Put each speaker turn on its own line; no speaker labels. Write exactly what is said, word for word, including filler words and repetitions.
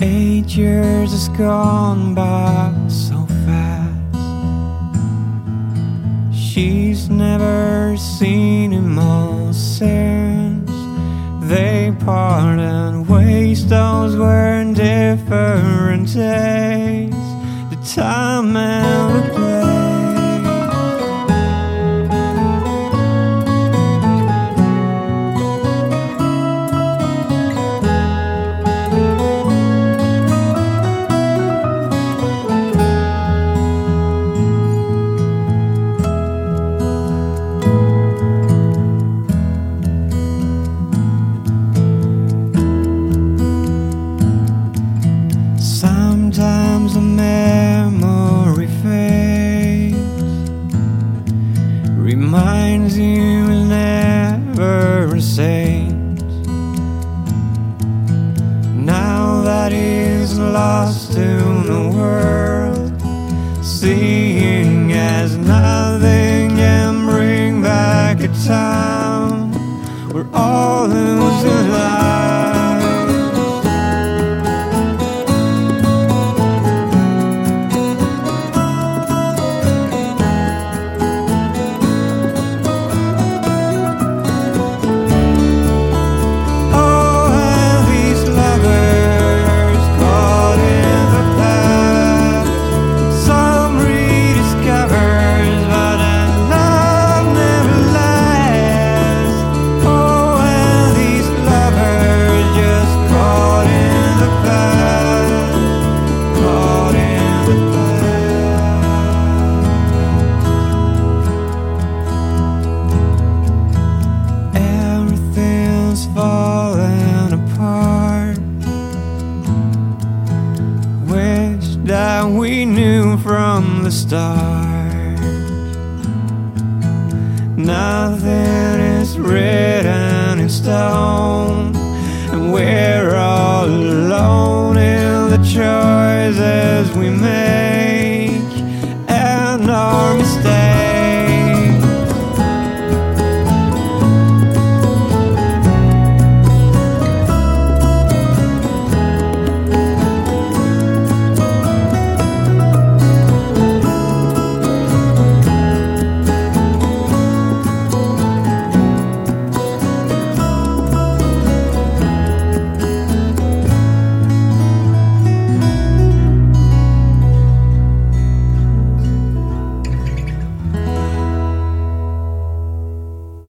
Eight years has gone by so fast. She's never seen him all since they parted ways. Those were different days, the time and the place. Sometimes a memory fades, reminds you it's never the same. Now that he's lost to the world, seeing as nothing can bring back a time where all losing life. Falling apart. Wish that we knew from the start. Nothing is written in stone, and we're all alone in the choices we make.